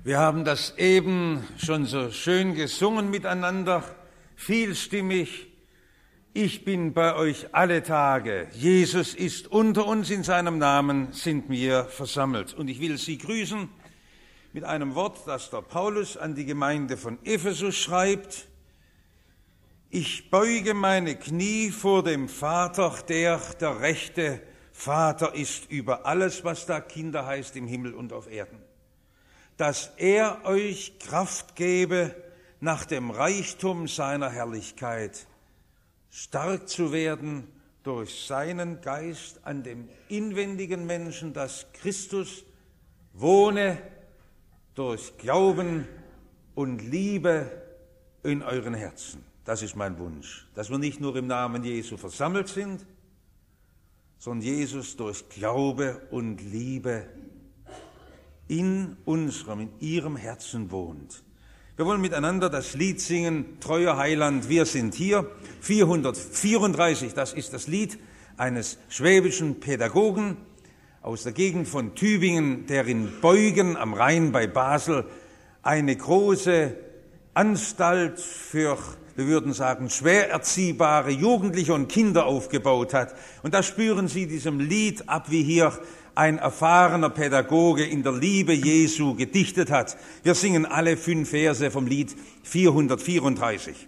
Wir haben das eben schon so schön gesungen miteinander, vielstimmig. Ich bin bei euch alle Tage. Jesus ist unter uns, in seinem Namen sind wir versammelt. Und ich will Sie grüßen mit einem Wort, das der Paulus an die Gemeinde von Ephesus schreibt. Ich beuge meine Knie vor dem Vater, der rechte Vater ist über alles, was da Kinder heißt im Himmel und auf Erden, dass er euch Kraft gebe, nach dem Reichtum seiner Herrlichkeit stark zu werden durch seinen Geist an dem inwendigen Menschen, dass Christus wohne durch Glauben und Liebe in euren Herzen. Das ist mein Wunsch, dass wir nicht nur im Namen Jesu versammelt sind, sondern Jesus durch Glaube und Liebe in ihrem Herzen wohnt. Wir wollen miteinander das Lied singen, Treuer Heiland, wir sind hier. 434, das ist das Lied eines schwäbischen Pädagogen aus der Gegend von Tübingen, der in Beuggen am Rhein bei Basel eine große Anstalt für, wir würden sagen, schwer erziehbare Jugendliche und Kinder aufgebaut hat. Und da spüren Sie diesem Lied ab, wie hier ein erfahrener Pädagoge in der Liebe Jesu gedichtet hat. Wir singen alle 5 Verse vom Lied 434.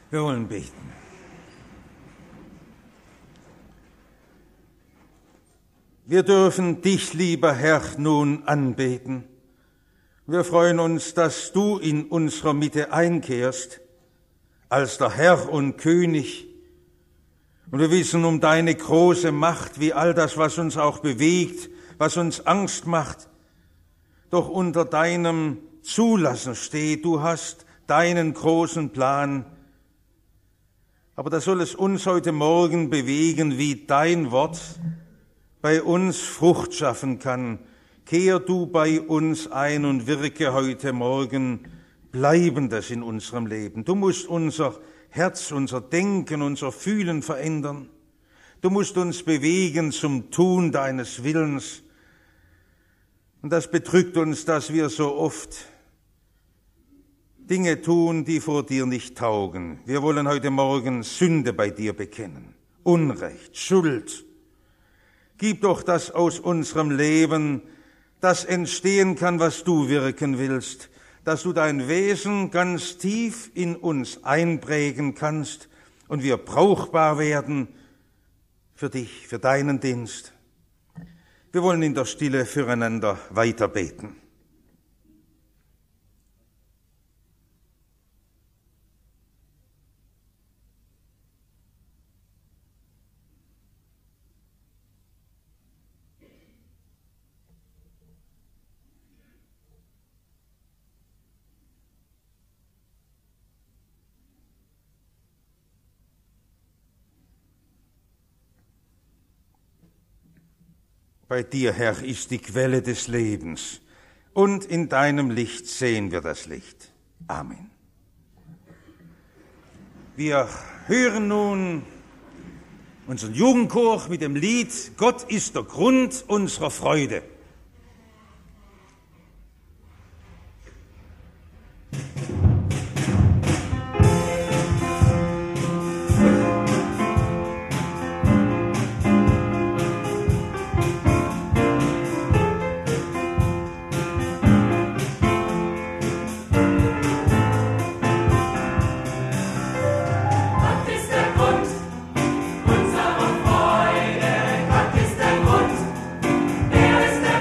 Wir wollen beten. Wir dürfen dich, lieber Herr, nun anbeten. Wir freuen uns, dass du in unserer Mitte einkehrst, als der Herr und König. Und wir wissen um deine große Macht, wie all das, was uns auch bewegt, was uns Angst macht, doch unter deinem Zulassen steht. Du hast deinen großen Plan. Aber da soll es uns heute Morgen bewegen, wie dein Wort bei uns Frucht schaffen kann. Kehr du bei uns ein und wirke heute Morgen Bleibendes in unserem Leben. Du musst unser Herz, unser Denken, unser Fühlen verändern. Du musst uns bewegen zum Tun deines Willens. Und das bedrückt uns, dass wir so oft Dinge tun, die vor dir nicht taugen. Wir wollen heute Morgen Sünde bei dir bekennen, Unrecht, Schuld. Gib doch, dass aus unserem Leben das entstehen kann, was du wirken willst, dass du dein Wesen ganz tief in uns einprägen kannst und wir brauchbar werden für dich, für deinen Dienst. Wir wollen in der Stille füreinander weiter beten. Bei dir, Herr, ist die Quelle des Lebens, und in deinem Licht sehen wir das Licht. Amen. Wir hören nun unseren Jugendchor mit dem Lied Gott ist der Grund unserer Freude. Er ist der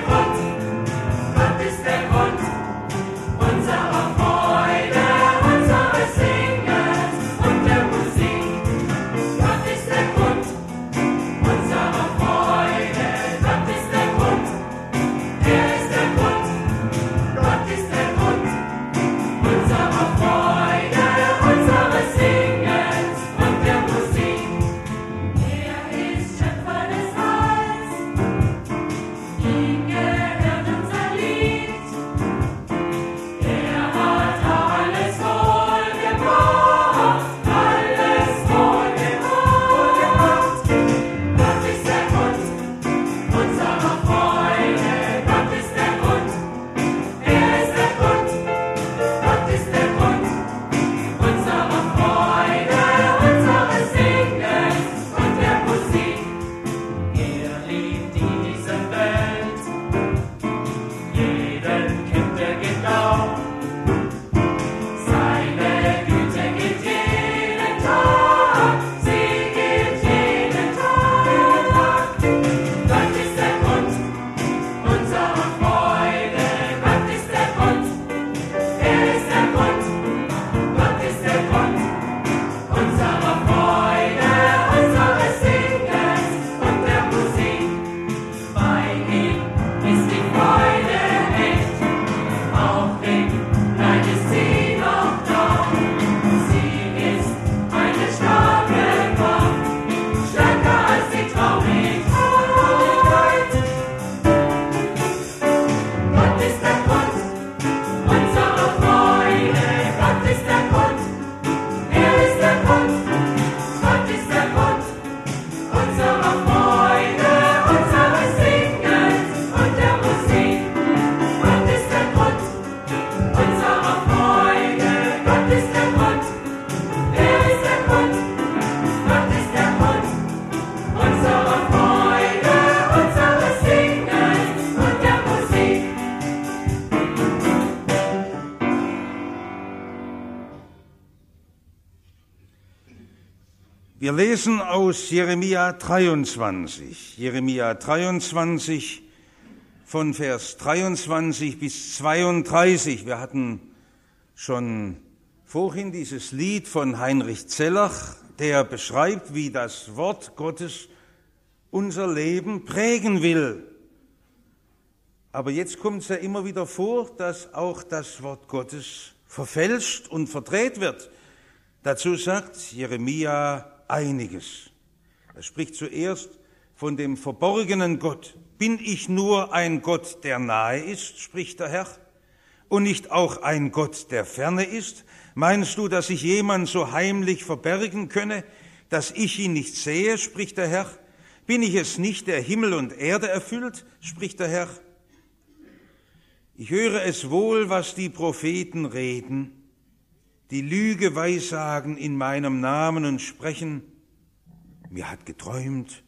Wir lesen aus Jeremia 23. Jeremia 23 von Vers 23 bis 32. Wir hatten schon vorhin dieses Lied von Heinrich Zellach, der beschreibt, wie das Wort Gottes unser Leben prägen will. Aber jetzt kommt es ja immer wieder vor, dass auch das Wort Gottes verfälscht und verdreht wird. Dazu sagt Jeremia einiges. Er spricht zuerst von dem verborgenen Gott. Bin ich nur ein Gott, der nahe ist, spricht der Herr, und nicht auch ein Gott, der ferne ist? Meinst du, dass sich jemand so heimlich verbergen könne, dass ich ihn nicht sehe, spricht der Herr? Bin ich es nicht, der Himmel und Erde erfüllt, spricht der Herr? Ich höre es wohl, was die Propheten reden, die Lüge weissagen in meinem Namen und sprechen, mir hat geträumt.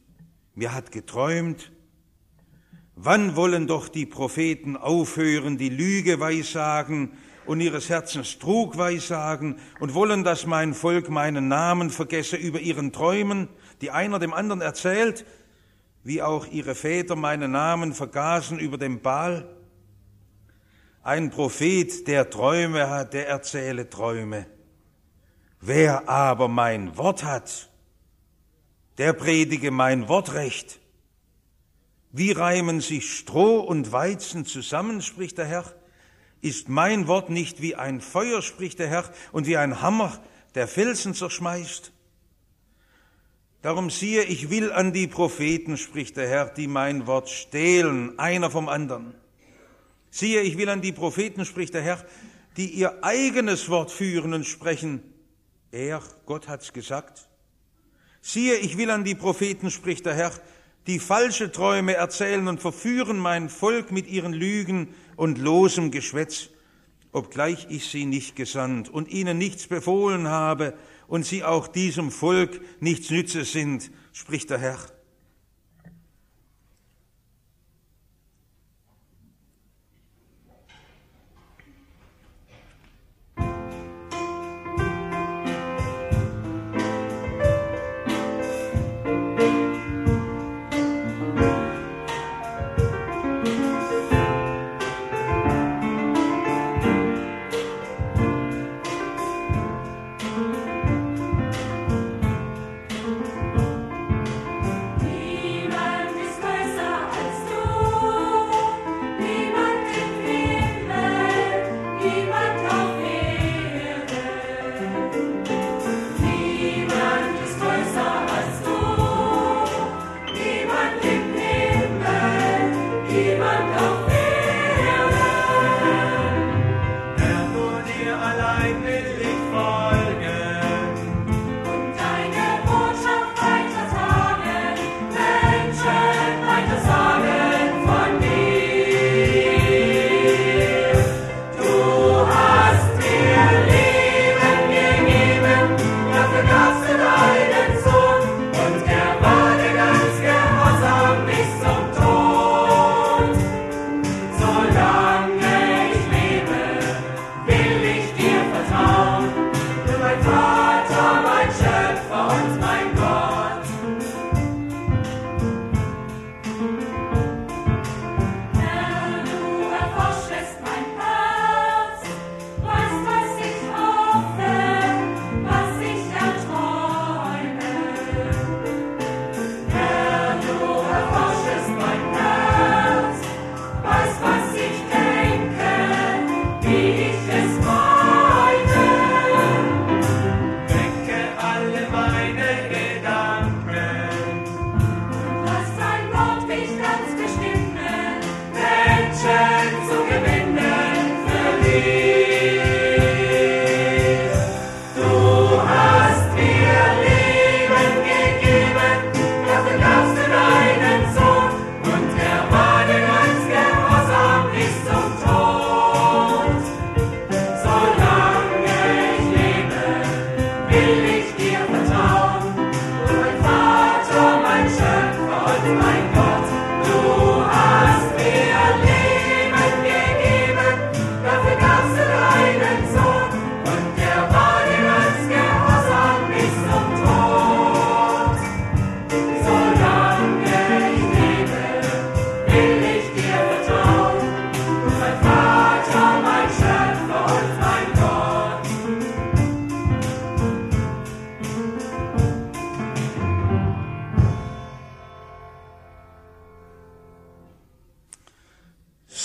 Wann wollen doch die Propheten aufhören, die Lüge weissagen und ihres Herzens Trug weissagen und wollen, dass mein Volk meinen Namen vergesse über ihren Träumen, die einer dem anderen erzählt, wie auch ihre Väter meinen Namen vergaßen über den Baal? Ein Prophet, der Träume hat, der erzähle Träume. Wer aber mein Wort hat, der predige mein Wortrecht. Wie reimen sich Stroh und Weizen zusammen, spricht der Herr? Ist mein Wort nicht wie ein Feuer, spricht der Herr, und wie ein Hammer, der Felsen zerschmeißt? Darum siehe, ich will an die Propheten, spricht der Herr, die mein Wort stehlen, einer vom anderen. Siehe, ich will an die Propheten, spricht der Herr, die ihr eigenes Wort führen und sprechen. Gott hat's gesagt. Siehe, ich will an die Propheten, spricht der Herr, die falsche Träume erzählen und verführen mein Volk mit ihren Lügen und losem Geschwätz, obgleich ich sie nicht gesandt und ihnen nichts befohlen habe und sie auch diesem Volk nichts nütze sind, spricht der Herr.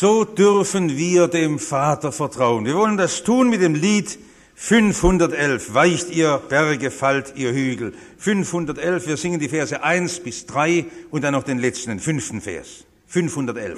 so dürfen wir dem Vater vertrauen. Wir wollen das tun mit dem Lied 511. Weicht ihr Berge, fallt ihr Hügel. 511, wir singen die Verse 1 bis 3 und dann noch den letzten, den 5. Vers. 511.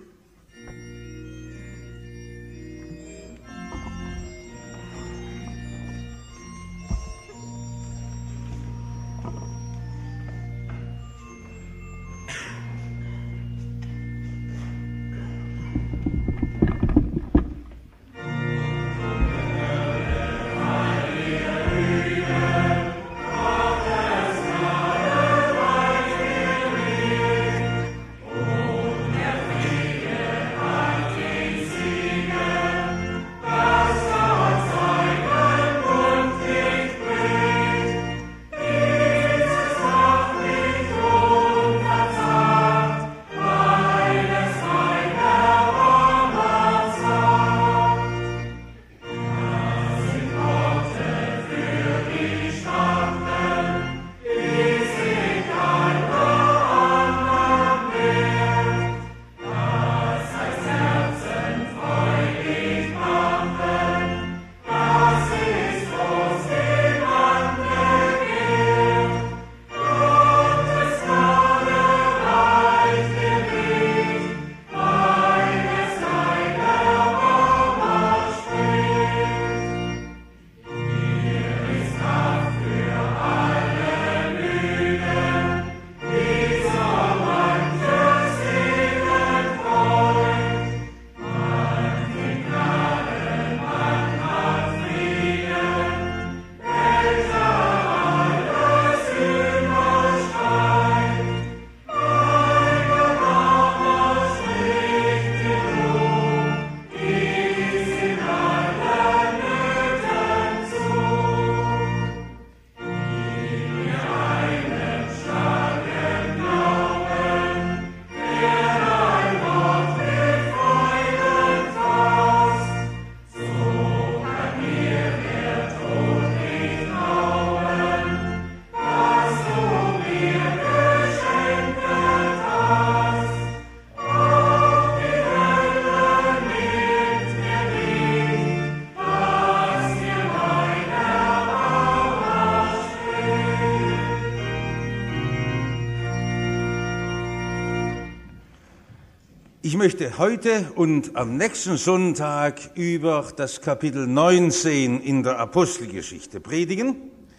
Ich möchte heute und am nächsten Sonntag über das Kapitel 19 in der Apostelgeschichte predigen.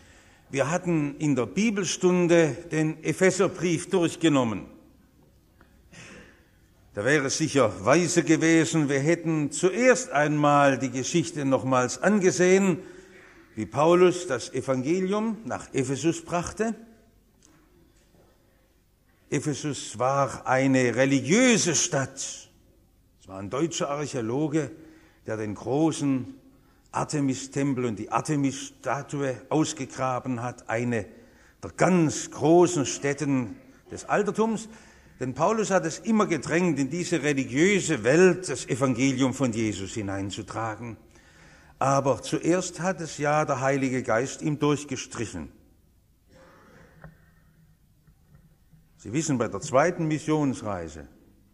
Wir hatten in der Bibelstunde den Epheserbrief durchgenommen. Da wäre es sicher weise gewesen, wir hätten zuerst einmal die Geschichte nochmals angesehen, wie Paulus das Evangelium nach Ephesus brachte. Ephesus war eine religiöse Stadt. Es war ein deutscher Archäologe, der den großen Artemis-Tempel und die Artemis-Statue ausgegraben hat, eine der ganz großen Stätten des Altertums. Denn Paulus hat es immer gedrängt, in diese religiöse Welt das Evangelium von Jesus hineinzutragen. Aber zuerst hat es ja der Heilige Geist ihm durchgestrichen. Sie wissen, bei der zweiten Missionsreise,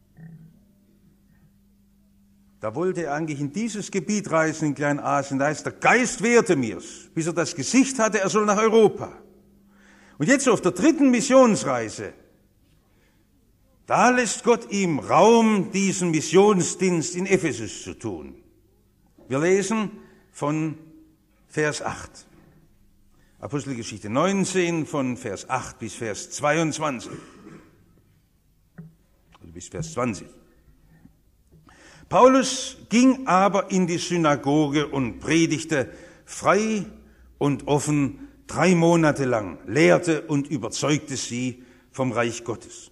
da wollte er eigentlich in dieses Gebiet reisen, in Kleinasien. Da ist der Geist wehrte mir's, bis er das Gesicht hatte, er soll nach Europa. Und jetzt auf der dritten Missionsreise, da lässt Gott ihm Raum, diesen Missionsdienst in Ephesus zu tun. Wir lesen von Vers 8. Apostelgeschichte 19 von Vers 8 bis Vers 22. Oder bis Vers 20. Paulus ging aber in die Synagoge und predigte frei und offen 3 Monate lang, lehrte und überzeugte sie vom Reich Gottes.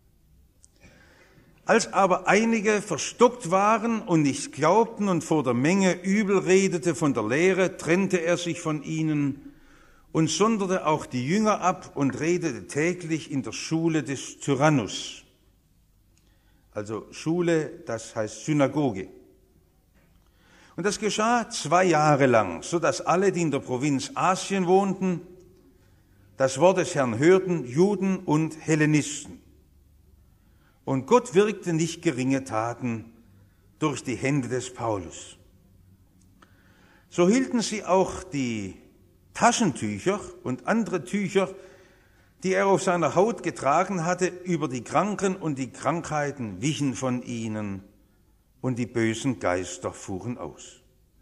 Als aber einige verstockt waren und nicht glaubten und vor der Menge übel redete von der Lehre, trennte er sich von ihnen und sonderte auch die Jünger ab und redete täglich in der Schule des Tyrannus. Also Schule, das heißt Synagoge. Und das geschah 2 Jahre lang, so dass alle, die in der Provinz Asien wohnten, das Wort des Herrn hörten, Juden und Hellenisten. Und Gott wirkte nicht geringe Taten durch die Hände des Paulus. So hielten sie auch die Taschentücher und andere Tücher, die er auf seiner Haut getragen hatte, über die Kranken, und die Krankheiten wichen von ihnen und die bösen Geister fuhren aus.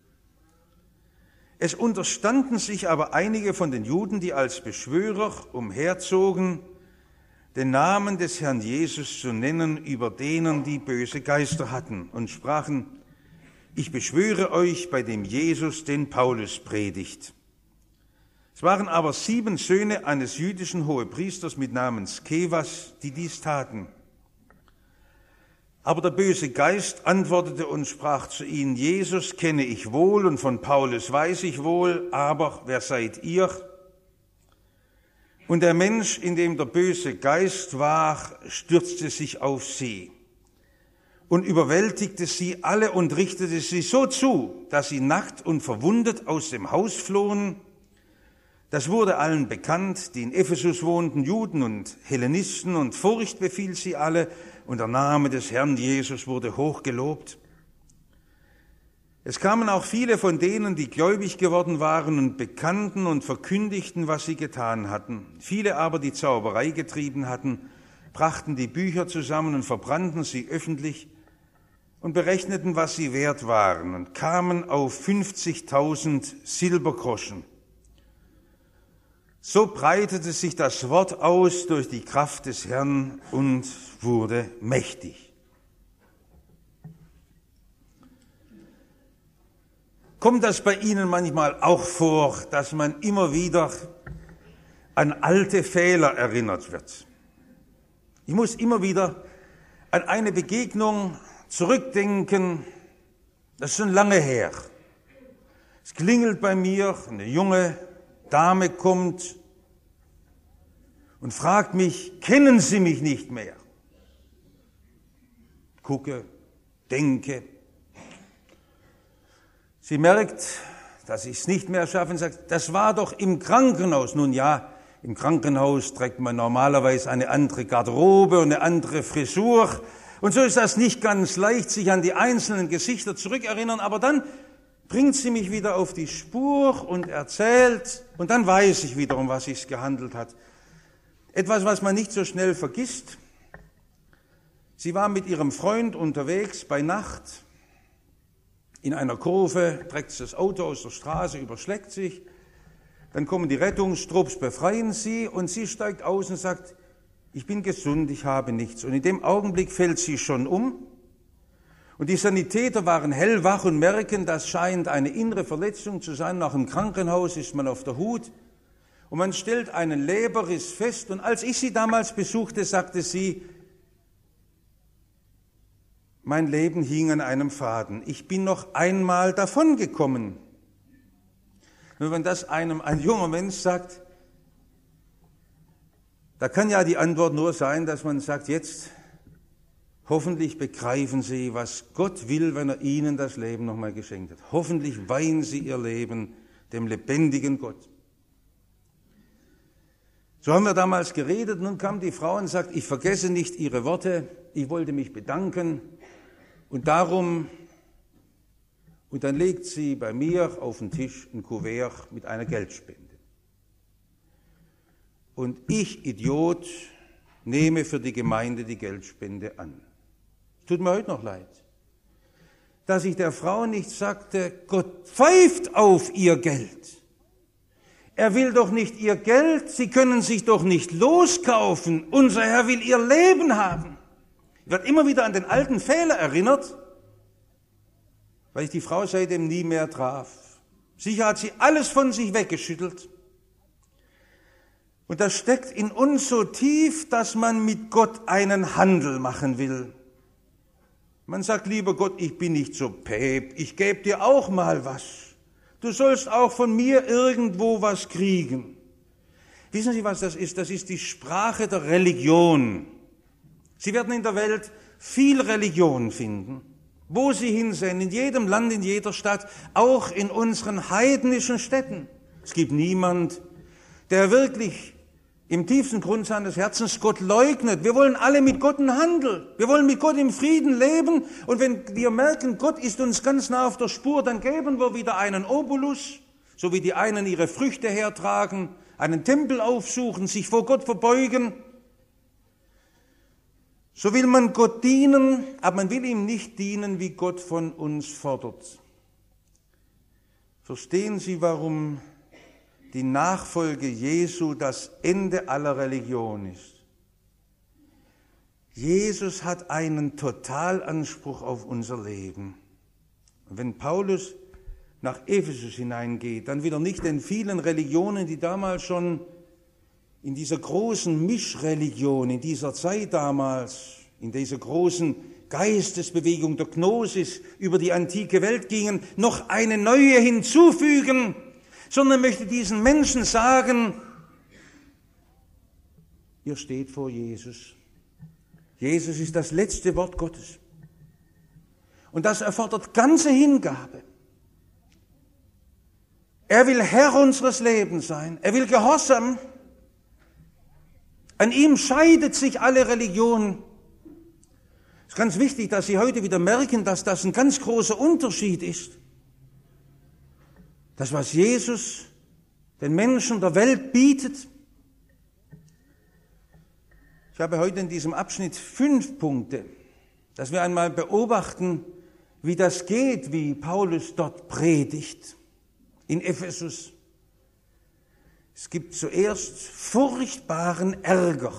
Es unterstanden sich aber einige von den Juden, die als Beschwörer umherzogen, den Namen des Herrn Jesus zu nennen über denen, die böse Geister hatten, und sprachen: Ich beschwöre euch bei dem Jesus, den Paulus predigt. Es waren aber 7 Söhne eines jüdischen Hohepriesters mit Namen Skevas, die dies taten. Aber der böse Geist antwortete und sprach zu ihnen: Jesus kenne ich wohl und von Paulus weiß ich wohl, aber wer seid ihr? Und der Mensch, in dem der böse Geist war, stürzte sich auf sie und überwältigte sie alle und richtete sie so zu, dass sie nackt und verwundet aus dem Haus flohen. Das wurde allen bekannt, die in Ephesus wohnten, Juden und Hellenisten, und Furcht befiel sie alle, und der Name des Herrn Jesus wurde hochgelobt. Es kamen auch viele von denen, die gläubig geworden waren, und bekannten und verkündigten, was sie getan hatten. Viele aber, die Zauberei getrieben hatten, brachten die Bücher zusammen und verbrannten sie öffentlich und berechneten, was sie wert waren, und kamen auf 50.000 Silbergroschen. So breitete sich das Wort aus durch die Kraft des Herrn und wurde mächtig. Kommt das bei Ihnen manchmal auch vor, dass man immer wieder an alte Fehler erinnert wird? Ich muss immer wieder an eine Begegnung zurückdenken, das ist schon lange her. Es klingelt bei mir, eine junge Dame kommt und fragt mich: Kennen Sie mich nicht mehr? Gucke, denke. Sie merkt, dass ich es nicht mehr schaffe und sagt: Das war doch im Krankenhaus. Nun ja, im Krankenhaus trägt man normalerweise eine andere Garderobe und eine andere Frisur. Und so ist das nicht ganz leicht, sich an die einzelnen Gesichter zurückerinnern, aber dann bringt sie mich wieder auf die Spur und erzählt, und dann weiß ich wieder, um was es gehandelt hat. Etwas, was man nicht so schnell vergisst. Sie war mit ihrem Freund unterwegs bei Nacht. In einer Kurve trägt sie das Auto aus der Straße, überschlägt sich. Dann kommen die Rettungstrupps, befreien sie, und sie steigt aus und sagt: Ich bin gesund, ich habe nichts. Und in dem Augenblick fällt sie schon um. Und die Sanitäter waren hellwach und merken, das scheint eine innere Verletzung zu sein. Nach dem Krankenhaus ist man auf der Hut und man stellt einen Leberriss fest. Und als ich sie damals besuchte, sagte sie: Mein Leben hing an einem Faden. Ich bin noch einmal davongekommen. Nur wenn das einem ein junger Mensch sagt, da kann ja die Antwort nur sein, dass man sagt: Jetzt hoffentlich begreifen Sie, was Gott will, wenn er Ihnen das Leben nochmal geschenkt hat. Hoffentlich weihen Sie Ihr Leben dem lebendigen Gott. So haben wir damals geredet. Nun kam die Frau und sagt: Ich vergesse nicht Ihre Worte. Ich wollte mich bedanken. Und darum, und dann legt sie bei mir auf den Tisch ein Kuvert mit einer Geldspende. Und ich, Idiot, nehme für die Gemeinde die Geldspende an. Tut mir heute noch leid, dass ich der Frau nicht sagte: Gott pfeift auf ihr Geld. Er will doch nicht ihr Geld, Sie können sich doch nicht loskaufen. Unser Herr will ihr Leben haben. Ich werde immer wieder an den alten Fehler erinnert, weil ich die Frau seitdem nie mehr traf. Sicher hat sie alles von sich weggeschüttelt. Und das steckt in uns so tief, dass man mit Gott einen Handel machen will. Man sagt: Lieber Gott, ich bin nicht so päp, ich gebe dir auch mal was. Du sollst auch von mir irgendwo was kriegen. Wissen Sie, was das ist? Das ist die Sprache der Religion. Sie werden in der Welt viel Religion finden, wo Sie hinsehen, in jedem Land, in jeder Stadt, auch in unseren heidnischen Städten. Es gibt niemand, der wirklich im tiefsten Grund seines Herzens Gott leugnet. Wir wollen alle mit Gott einen Handel. Wir wollen mit Gott im Frieden leben. Und wenn wir merken, Gott ist uns ganz nah auf der Spur, dann geben wir wieder einen Obolus, so wie die einen ihre Früchte hertragen, einen Tempel aufsuchen, sich vor Gott verbeugen. So will man Gott dienen, aber man will ihm nicht dienen, wie Gott von uns fordert. Verstehen Sie, warum die Nachfolge Jesu das Ende aller Religion ist? Jesus hat einen Totalanspruch auf unser Leben. Und wenn Paulus nach Ephesus hineingeht, dann wieder nicht den vielen Religionen, die damals schon in dieser großen Mischreligion, in dieser Zeit damals, in dieser großen Geistesbewegung der Gnosis über die antike Welt gingen, noch eine neue hinzufügen, sondern möchte diesen Menschen sagen, ihr steht vor Jesus. Jesus ist das letzte Wort Gottes. Und das erfordert ganze Hingabe. Er will Herr unseres Lebens sein. Er will Gehorsam. An ihm scheidet sich alle Religion. Es ist ganz wichtig, dass Sie heute wieder merken, dass das ein ganz großer Unterschied ist. Das, was Jesus den Menschen der Welt bietet. Ich habe heute in diesem Abschnitt 5 Punkte, dass wir einmal beobachten, wie das geht, wie Paulus dort predigt in Ephesus. Es gibt zuerst furchtbaren Ärger.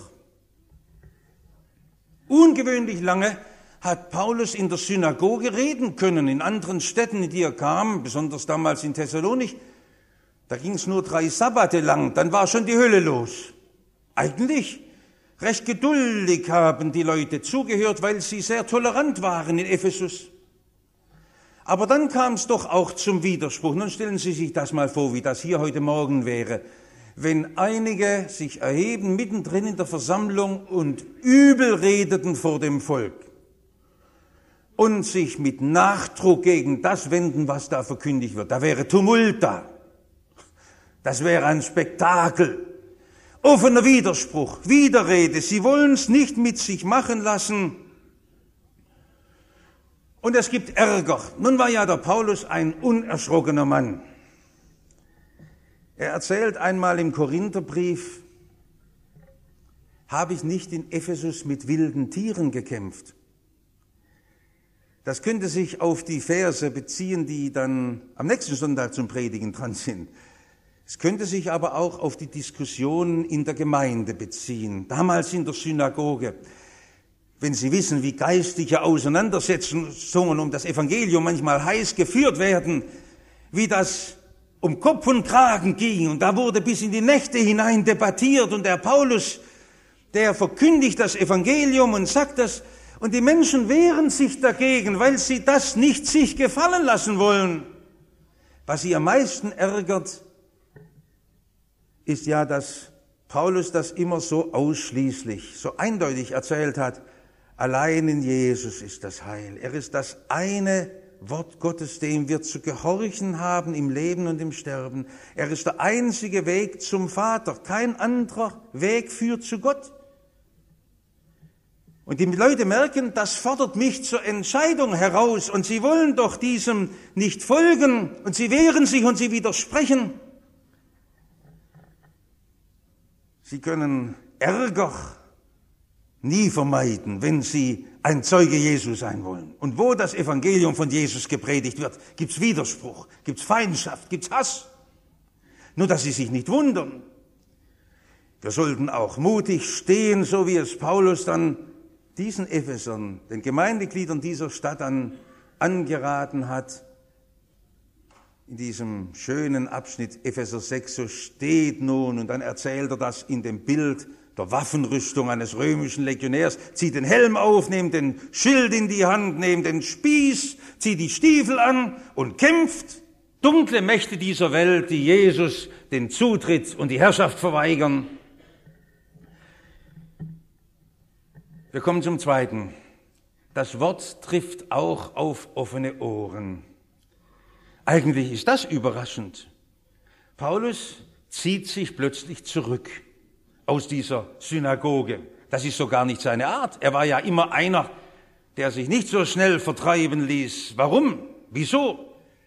Ungewöhnlich lange hat Paulus in der Synagoge reden können, in anderen Städten, in die er kam, besonders damals in Thessalonich. Da ging es nur 3 Sabbate lang, dann war schon die Hölle los. Eigentlich recht geduldig haben die Leute zugehört, weil sie sehr tolerant waren in Ephesus. Aber dann kam es doch auch zum Widerspruch. Nun stellen Sie sich das mal vor, wie das hier heute Morgen wäre, wenn einige sich erheben mittendrin in der Versammlung und übel redeten vor dem Volk und sich mit Nachdruck gegen das wenden, was da verkündigt wird. Da wäre Tumult da. Das wäre ein Spektakel. Offener Widerspruch, Widerrede. Sie wollen es nicht mit sich machen lassen. Und es gibt Ärger. Nun war ja der Paulus ein unerschrockener Mann. Er erzählt einmal im Korintherbrief, habe ich nicht in Ephesus mit wilden Tieren gekämpft. Das könnte sich auf die Verse beziehen, die dann am nächsten Sonntag zum Predigen dran sind. Es könnte sich aber auch auf die Diskussionen in der Gemeinde beziehen, damals in der Synagoge. Wenn Sie wissen, wie geistliche Auseinandersetzungen um das Evangelium manchmal heiß geführt werden, wie das um Kopf und Kragen ging, und da wurde bis in die Nächte hinein debattiert, und der Paulus, der verkündigt das Evangelium und sagt das, und die Menschen wehren sich dagegen, weil sie das nicht sich gefallen lassen wollen. Was sie am meisten ärgert, ist ja, dass Paulus das immer so ausschließlich, so eindeutig erzählt hat. Allein in Jesus ist das Heil. Er ist das eine Wort Gottes, dem wir zu gehorchen haben im Leben und im Sterben. Er ist der einzige Weg zum Vater. Kein anderer Weg führt zu Gott. Und die Leute merken, das fordert mich zur Entscheidung heraus, und sie wollen doch diesem nicht folgen, und sie wehren sich und sie widersprechen. Sie können Ärger nie vermeiden, wenn Sie ein Zeuge Jesu sein wollen. Und wo das Evangelium von Jesus gepredigt wird, gibt's Widerspruch, gibt's Feindschaft, gibt's Hass. Nur, dass Sie sich nicht wundern. Wir sollten auch mutig stehen, so wie es Paulus dann diesen Ephesern, den Gemeindegliedern dieser Stadt angeraten hat. In diesem schönen Abschnitt Epheser 6, so steht nun, und dann erzählt er das in dem Bild der Waffenrüstung eines römischen Legionärs, zieht den Helm auf, nehmt den Schild in die Hand, nehmt den Spieß, zieht die Stiefel an und kämpft. Dunkle Mächte dieser Welt, die Jesus den Zutritt und die Herrschaft verweigern. Wir kommen zum Zweiten. Das Wort trifft auch auf offene Ohren. Eigentlich ist das überraschend. Paulus zieht sich plötzlich zurück. aus dieser Synagoge. Das ist so gar nicht seine Art. Er war ja immer einer, der sich nicht so schnell vertreiben ließ. Warum? Wieso?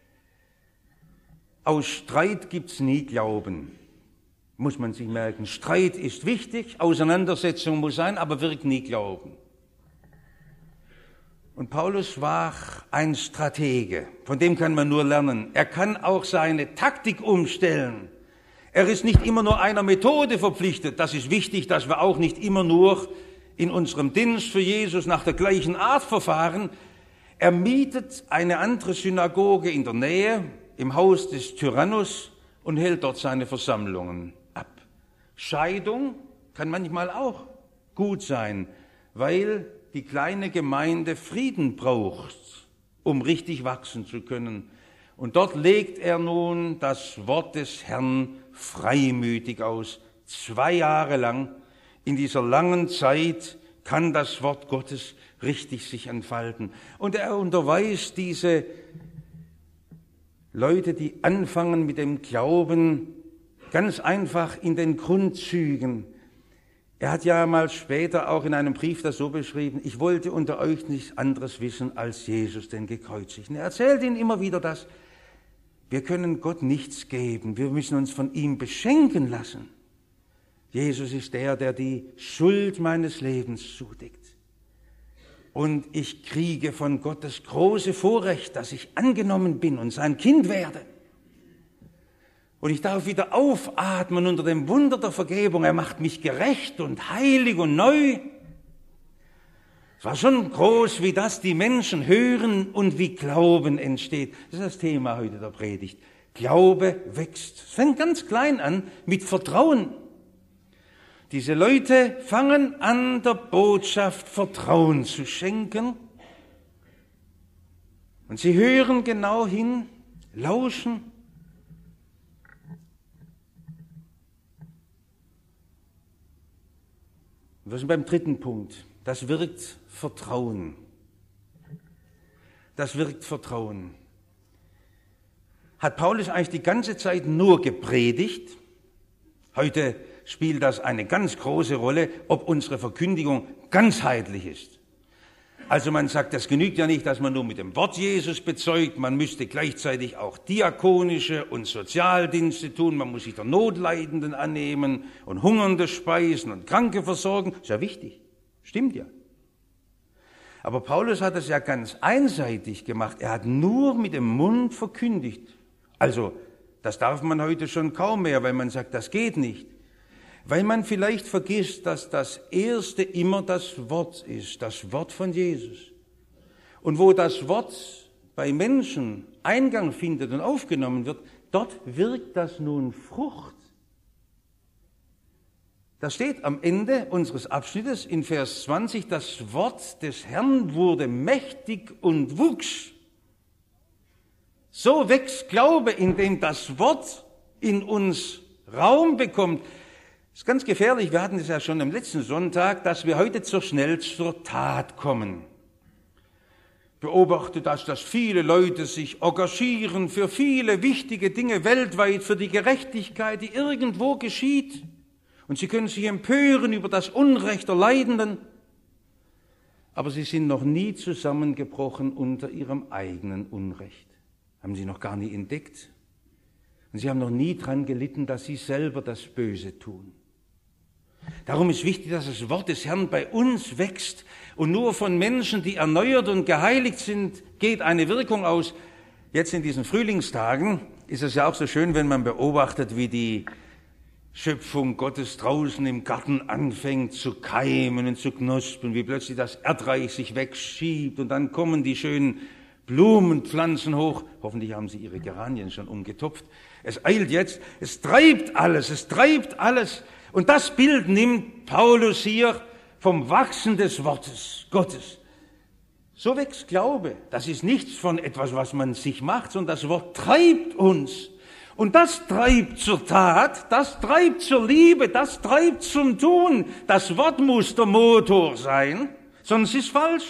Aus Streit gibt's nie Glauben, muss man sich merken. Streit ist wichtig, Auseinandersetzung muss sein, aber wirkt nie Glauben. Und Paulus war ein Stratege, von dem kann man nur lernen. Er kann auch seine Taktik umstellen. Er ist nicht immer nur einer Methode verpflichtet. Das ist wichtig, dass wir auch nicht immer nur in unserem Dienst für Jesus nach der gleichen Art verfahren. Er mietet eine andere Synagoge in der Nähe, im Haus des Tyrannus, und hält dort seine Versammlungen ab. Scheidung kann manchmal auch gut sein, weil die kleine Gemeinde Frieden braucht, um richtig wachsen zu können. Und dort legt er nun das Wort des Herrn freimütig aus. 2 Jahre lang, in dieser langen Zeit, kann das Wort Gottes richtig sich entfalten. Und er unterweist diese Leute, die anfangen mit dem Glauben, ganz einfach in den Grundzügen. Er hat ja mal später auch in einem Brief das so beschrieben: Ich wollte unter euch nichts anderes wissen als Jesus, den Gekreuzigten. Er erzählt ihnen immer wieder das. Wir können Gott nichts geben, wir müssen uns von ihm beschenken lassen. Jesus ist der, der die Schuld meines Lebens zudeckt. Und ich kriege von Gott das große Vorrecht, dass ich angenommen bin und sein Kind werde. Und ich darf wieder aufatmen unter dem Wunder der Vergebung. Er macht mich gerecht und heilig und neu. Es war schon groß, wie das die Menschen hören und wie Glauben entsteht. Das ist das Thema heute der Predigt. Glaube wächst. Es fängt ganz klein an mit Vertrauen. Diese Leute fangen an, der Botschaft Vertrauen zu schenken. Und sie hören genau hin, lauschen. Wir sind beim 3. Punkt. Das wirkt Vertrauen. Das wirkt Vertrauen. Hat Paulus eigentlich die ganze Zeit nur gepredigt? Heute spielt das eine ganz große Rolle, ob unsere Verkündigung ganzheitlich ist. Also man sagt, das genügt ja nicht, dass man nur mit dem Wort Jesus bezeugt, man müsste gleichzeitig auch diakonische und Sozialdienste tun, man muss sich der Notleidenden annehmen und Hungernde speisen und Kranke versorgen. Ist ja wichtig, stimmt ja. Aber Paulus hat es ja ganz einseitig gemacht, er hat nur mit dem Mund verkündigt. Also das darf man heute schon kaum mehr, weil man sagt, das geht nicht. Weil man vielleicht vergisst, dass das Erste immer das Wort ist, das Wort von Jesus. Und wo das Wort bei Menschen Eingang findet und aufgenommen wird, dort wirkt das nun Frucht. Da steht am Ende unseres Abschnittes in Vers 20, das Wort des Herrn wurde mächtig und wuchs. So wächst Glaube, indem das Wort in uns Raum bekommt. Das ist ganz gefährlich, wir hatten es ja schon am letzten Sonntag, dass wir heute zu schnell zur Tat kommen. Beobachte das, dass viele Leute sich engagieren für viele wichtige Dinge weltweit, für die Gerechtigkeit, die irgendwo geschieht. Und sie können sich empören über das Unrecht der Leidenden, aber sie sind noch nie zusammengebrochen unter ihrem eigenen Unrecht. Haben sie noch gar nie entdeckt. Und sie haben noch nie dran gelitten, dass sie selber das Böse tun. Darum ist wichtig, dass das Wort des Herrn bei uns wächst und nur von Menschen, die erneuert und geheiligt sind, geht eine Wirkung aus. Jetzt in diesen Frühlingstagen ist es ja auch so schön, wenn man beobachtet, wie die Schöpfung Gottes draußen im Garten anfängt zu keimen und zu knospen, wie plötzlich das Erdreich sich wegschiebt und dann kommen die schönen Blumenpflanzen hoch. Hoffentlich haben Sie Ihre Geranien schon umgetopft. Es eilt jetzt, es treibt alles. Und das Bild nimmt Paulus hier vom Wachsen des Wortes Gottes. So wächst Glaube. Das ist nichts von etwas, was man sich macht, sondern das Wort treibt uns. Und das treibt zur Tat, das treibt zur Liebe, das treibt zum Tun. Das Wort muss der Motor sein, sonst ist es falsch.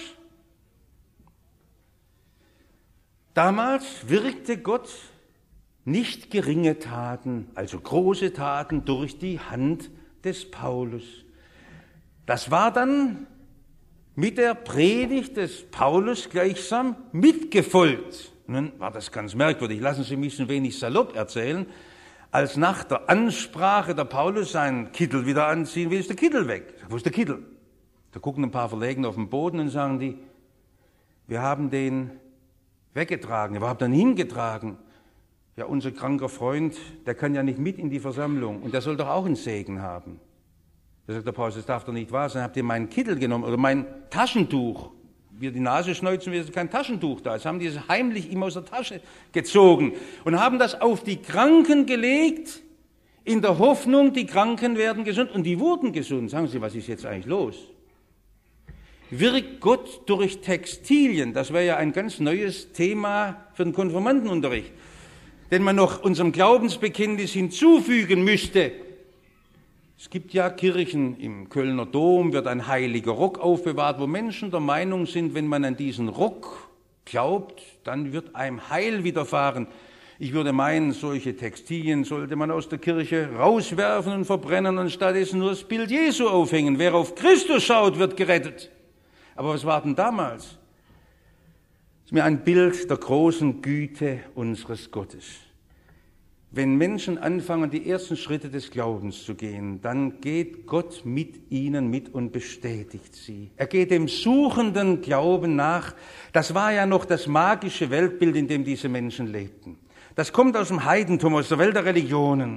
Damals wirkte Gott nicht geringe Taten, also große Taten durch die Hand des Paulus. Das war dann mit der Predigt des Paulus gleichsam mitgefolgt. Nun war das ganz merkwürdig. Lassen Sie mich ein wenig salopp erzählen. Als nach der Ansprache der Paulus seinen Kittel wieder anziehen will, ist der Kittel weg. Wo ist der Kittel? Da gucken ein paar Verlegen auf den Boden und sagen die, wir haben den weggetragen, wir haben den hingetragen. Ja, unser kranker Freund, der kann ja nicht mit in die Versammlung und der soll doch auch einen Segen haben. Da sagt der Paulus, das darf doch nicht wahr sein. Habt ihr meinen Kittel genommen oder mein Taschentuch? Wir die Nase schneuzen, wir ist kein Taschentuch da. Jetzt haben die es heimlich ihm aus der Tasche gezogen und haben das auf die Kranken gelegt, in der Hoffnung, die Kranken werden gesund. Und die wurden gesund. Sagen Sie, was ist jetzt eigentlich los? Wirkt Gott durch Textilien? Das wäre ja ein ganz neues Thema für den Konfirmandenunterricht. Den man noch unserem Glaubensbekenntnis hinzufügen müsste. Es gibt ja Kirchen, im Kölner Dom wird ein heiliger Rock aufbewahrt, wo Menschen der Meinung sind, wenn man an diesen Rock glaubt, dann wird einem Heil widerfahren. Ich würde meinen, solche Textilien sollte man aus der Kirche rauswerfen und verbrennen und stattdessen nur das Bild Jesu aufhängen. Wer auf Christus schaut, wird gerettet. Aber was war denn damals? Das ist mir ein Bild der großen Güte unseres Gottes. Wenn Menschen anfangen, die ersten Schritte des Glaubens zu gehen, dann geht Gott mit ihnen mit und bestätigt sie. Er geht dem suchenden Glauben nach. Das war ja noch das magische Weltbild, in dem diese Menschen lebten. Das kommt aus dem Heidentum, aus der Welt der Religionen.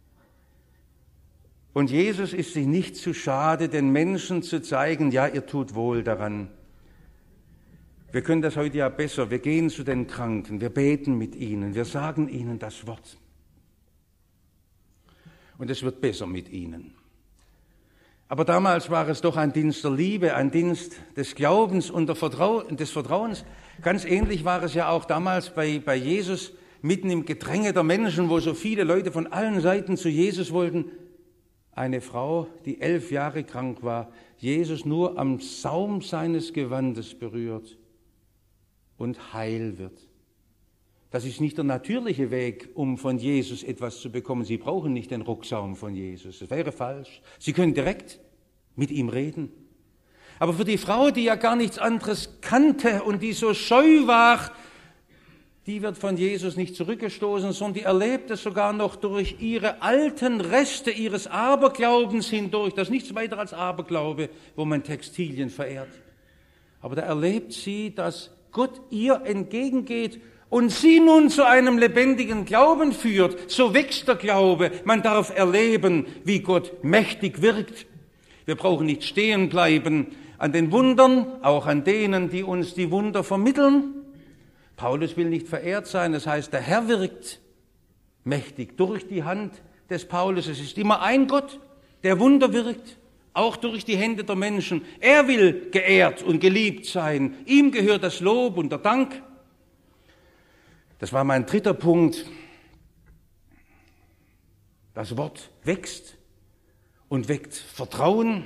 Und Jesus ist sich nicht zu schade, den Menschen zu zeigen, ja, ihr tut wohl daran. Wir können das heute ja besser. Wir gehen zu den Kranken, wir beten mit ihnen, wir sagen ihnen das Wort. Und es wird besser mit ihnen. Aber damals war es doch ein Dienst der Liebe, ein Dienst des Glaubens und des Vertrauens. Ganz ähnlich war es ja auch damals bei Jesus, mitten im Gedränge der Menschen, wo so viele Leute von allen Seiten zu Jesus wollten. Eine Frau, die 11 Jahre krank war, Jesus nur am Saum seines Gewandes berührt und heil wird. Das ist nicht der natürliche Weg, um von Jesus etwas zu bekommen. Sie brauchen nicht den Rucksaum von Jesus. Das wäre falsch. Sie können direkt mit ihm reden. Aber für die Frau, die ja gar nichts anderes kannte und die so scheu war, die wird von Jesus nicht zurückgestoßen, sondern die erlebt es sogar noch durch ihre alten Reste ihres Aberglaubens hindurch. Das ist nichts weiter als Aberglaube, wo man Textilien verehrt. Aber da erlebt sie, dass Gott ihr entgegengeht und sie nun zu einem lebendigen Glauben führt. So wächst der Glaube. Man darf erleben, wie Gott mächtig wirkt. Wir brauchen nicht stehen bleiben an den Wundern, auch an denen, die uns die Wunder vermitteln. Paulus will nicht verehrt sein, das heißt, der Herr wirkt mächtig durch die Hand des Paulus. Es ist immer ein Gott, der Wunder wirkt, auch durch die Hände der Menschen. Er will geehrt und geliebt sein. Ihm gehört das Lob und der Dank. Das war mein dritter Punkt. Das Wort wächst und weckt Vertrauen.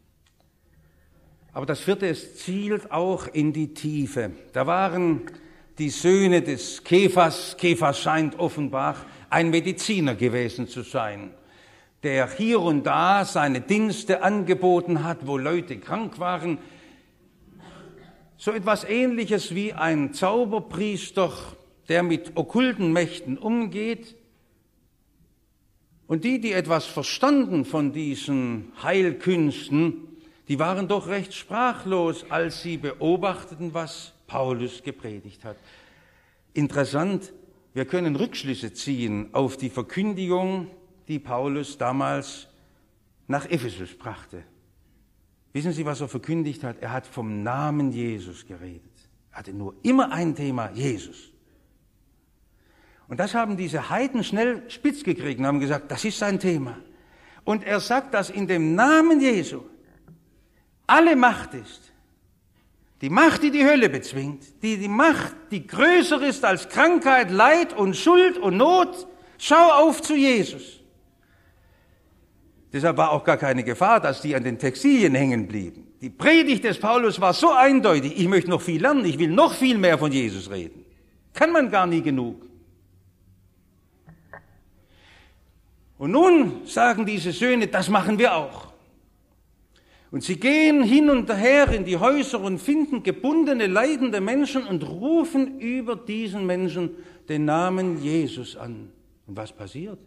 Aber das vierte, es zielt auch in die Tiefe. Da waren die Söhne des Kephas. Kephas scheint offenbar ein Mediziner gewesen zu sein, der hier und da seine Dienste angeboten hat, wo Leute krank waren. So etwas Ähnliches wie ein Zauberpriester, der mit okkulten Mächten umgeht. Und die etwas verstanden von diesen Heilkünsten, die waren doch recht sprachlos, als sie beobachteten, was Paulus gepredigt hat. Interessant, wir können Rückschlüsse ziehen auf die Verkündigung, die Paulus damals nach Ephesus brachte. Wissen Sie, was er verkündigt hat? Er hat vom Namen Jesus geredet. Er hatte nur immer ein Thema, Jesus. Und das haben diese Heiden schnell spitz gekriegt und haben gesagt, das ist sein Thema. Und er sagt, dass in dem Namen Jesu alle Macht ist. Die Macht, die die Hölle bezwingt, die Macht, die größer ist als Krankheit, Leid und Schuld und Not. Schau auf zu Jesus. Deshalb war auch gar keine Gefahr, dass die an den Textilien hängen blieben. Die Predigt des Paulus war so eindeutig, ich möchte noch viel lernen, ich will noch viel mehr von Jesus reden. Kann man gar nie genug. Und nun sagen diese Söhne, das machen wir auch. Und sie gehen hin und her in die Häuser und finden gebundene, leidende Menschen und rufen über diesen Menschen den Namen Jesus an. Und was passiert?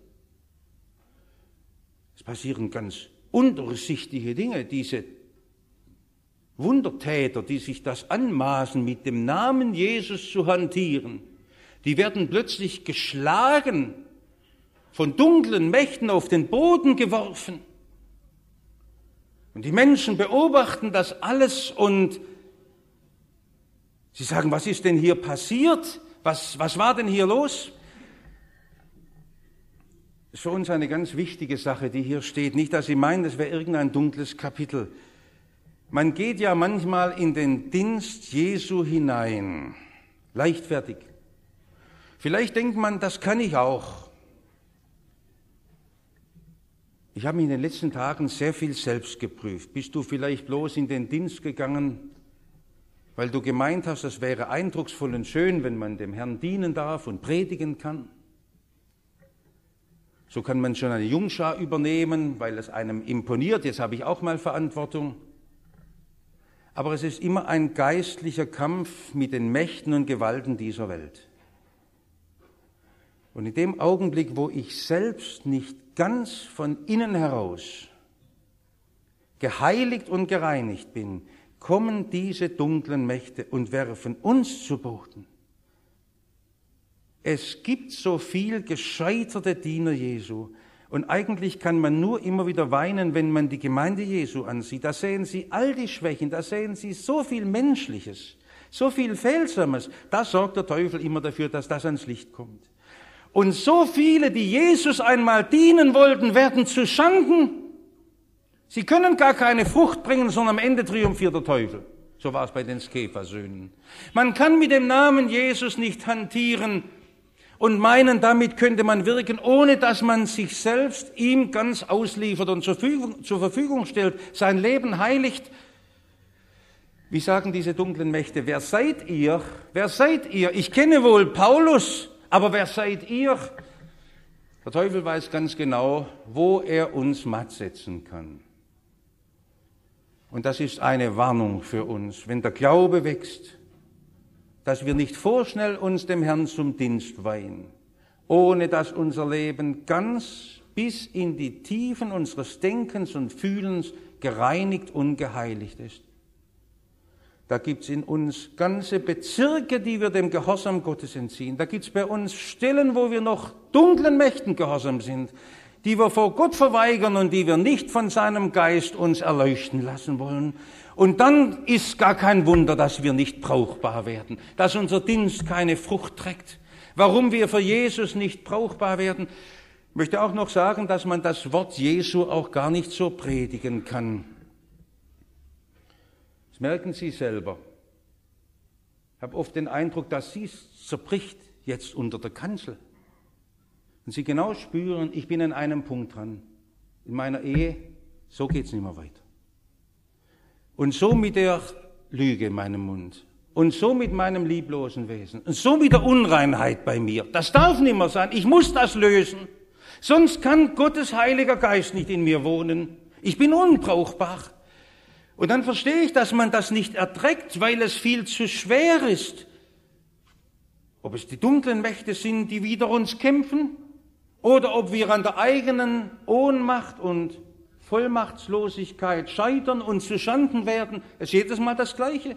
Es passieren ganz undurchsichtige Dinge. Diese Wundertäter, die sich das anmaßen, mit dem Namen Jesus zu hantieren, die werden plötzlich geschlagen, von dunklen Mächten auf den Boden geworfen. Und die Menschen beobachten das alles und sie sagen, was ist denn hier passiert? Was war denn hier los? Das ist für uns eine ganz wichtige Sache, die hier steht. Nicht, dass Sie meinen, das wäre irgendein dunkles Kapitel. Man geht ja manchmal in den Dienst Jesu hinein, leichtfertig. Vielleicht denkt man, das kann ich auch. Ich habe mich in den letzten Tagen sehr viel selbst geprüft. Bist du vielleicht bloß in den Dienst gegangen, weil du gemeint hast, das wäre eindrucksvoll und schön, wenn man dem Herrn dienen darf und predigen kann? So kann man schon eine Jungschar übernehmen, weil es einem imponiert. Jetzt habe ich auch mal Verantwortung. Aber es ist immer ein geistlicher Kampf mit den Mächten und Gewalten dieser Welt. Und in dem Augenblick, wo ich selbst nicht ganz von innen heraus geheiligt und gereinigt bin, kommen diese dunklen Mächte und werfen uns zu Boden. Es gibt so viel gescheiterte Diener Jesu. Und eigentlich kann man nur immer wieder weinen, wenn man die Gemeinde Jesu ansieht. Da sehen Sie all die Schwächen, da sehen Sie so viel Menschliches, so viel Fehlsames. Da sorgt der Teufel immer dafür, dass das ans Licht kommt. Und so viele, die Jesus einmal dienen wollten, werden zu Schanden. Sie können gar keine Frucht bringen, sondern am Ende triumphiert der Teufel. So war es bei den Skefa-Söhnen. Man kann mit dem Namen Jesus nicht hantieren und meinen, damit könnte man wirken, ohne dass man sich selbst ihm ganz ausliefert und zur Verfügung stellt, sein Leben heiligt. Wie sagen diese dunklen Mächte, wer seid ihr? Wer seid ihr? Ich kenne wohl Paulus, aber wer seid ihr? Der Teufel weiß ganz genau, wo er uns matt setzen kann. Und das ist eine Warnung für uns, wenn der Glaube wächst, dass wir nicht vorschnell uns dem Herrn zum Dienst weihen, ohne dass unser Leben ganz bis in die Tiefen unseres Denkens und Fühlens gereinigt und geheiligt ist. Da gibt es in uns ganze Bezirke, die wir dem Gehorsam Gottes entziehen. Da gibt es bei uns Stellen, wo wir noch dunklen Mächten gehorsam sind, die wir vor Gott verweigern und die wir nicht von seinem Geist uns erleuchten lassen wollen. Und dann ist gar kein Wunder, dass wir nicht brauchbar werden, dass unser Dienst keine Frucht trägt. Warum wir für Jesus nicht brauchbar werden? Ich möchte auch noch sagen, dass man das Wort Jesu auch gar nicht so predigen kann. Das merken Sie selber. Ich habe oft den Eindruck, dass Sie es zerbricht jetzt unter der Kanzel. Und Sie genau spüren, ich bin an einem Punkt dran. In meiner Ehe, so geht es nicht mehr weiter. Und so mit der Lüge in meinem Mund. Und so mit meinem lieblosen Wesen. Und so mit der Unreinheit bei mir. Das darf nicht mehr sein. Ich muss das lösen. Sonst kann Gottes Heiliger Geist nicht in mir wohnen. Ich bin unbrauchbar. Und dann verstehe ich, dass man das nicht erträgt, weil es viel zu schwer ist. Ob es die dunklen Mächte sind, die wider uns kämpfen, oder ob wir an der eigenen Ohnmacht und Vollmachtslosigkeit scheitern und zu Schanden werden, es ist jedes Mal das Gleiche.